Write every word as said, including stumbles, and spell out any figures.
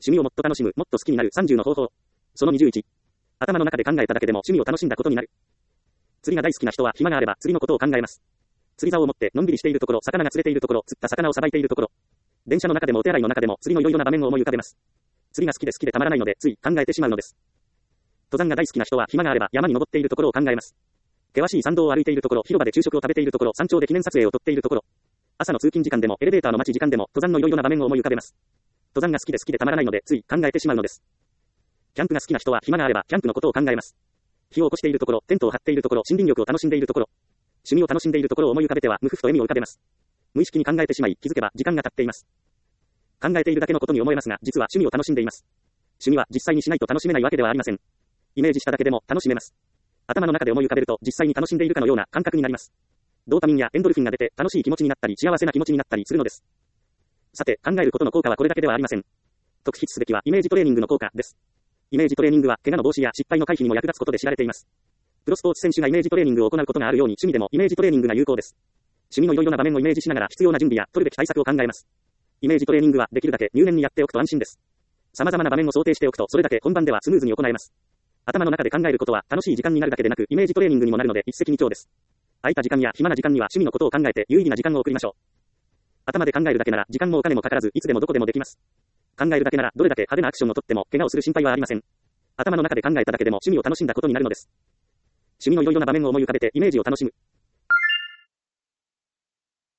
趣味をもっと楽しむ、もっと好きになるさんじゅうの方法。そのにじゅういち。頭の中で考えただけでも趣味を楽しんだことになる。釣りが大好きな人は暇があれば釣りのことを考えます。釣り竿を持ってのんびりしているところ、魚が釣れているところ、釣った魚をさばいているところ。電車の中でもお手洗いの中でも釣りのいろいろな場面を思い浮かべます。釣りが好きで好きでたまらないのでつい考えてしまうのです。登山が大好きな人は暇があれば山に登っているところを考えます。険しい山道を歩いているところ、広場で昼食を食べているところ、山頂で記念撮影を撮っているところ。朝の通勤時間でもエレベーターの待ち時間でも登山のいろいろな場面を思い浮かべます。登山が好きで好きでたまらないのでつい考えてしまうのです。キャンプが好きな人は暇があればキャンプのことを考えます。火を起こしているところ、テントを張っているところ、森林浴を楽しんでいるところ。趣味を楽しんでいるところを思い浮かべては無夫婦と笑みを浮かべます。無意識に考えてしまい気づけば時間が経っています。考えているだけのことに思えますが実は趣味を楽しんでいます。趣味は実際にしないと楽しめないわけではありません。イメージしただけでも楽しめます。頭の中で思い浮かべると実際に楽しんでいるかのような感覚になります。ドーパミンやエンドルフィンが出て楽しい気持ちになったり幸せな気持ちになったりするのです。さて、考えることの効果はこれだけではありません。特筆すべきはイメージトレーニングの効果です。イメージトレーニングは怪我の防止や失敗の回避にも役立つことで知られています。プロスポーツ選手がイメージトレーニングを行うことがあるように趣味でもイメージトレーニングが有効です。趣味のいろいろな場面をイメージしながら必要な準備や取るべき対策を考えます。イメージトレーニングはできるだけ入念にやっておくと安心です。様々な場面を想定しておくとそれだけ本番ではスムーズに行えます。頭の中で考えることは楽しい時間になるだけでなくイメージトレーニングにもなるので一石二鳥です。空いた時間や暇な時間には趣味のことを考えて有意義な時間を送りましょう。頭で考えるだけなら時間もお金もかからずいつでもどこでもできます。考えるだけならどれだけ派手なアクションをとっても怪我をする心配はありません。頭の中で考えただけでも趣味を楽しんだことになるのです。趣味のいろいろな場面を思い浮かべてイメージを楽しむ。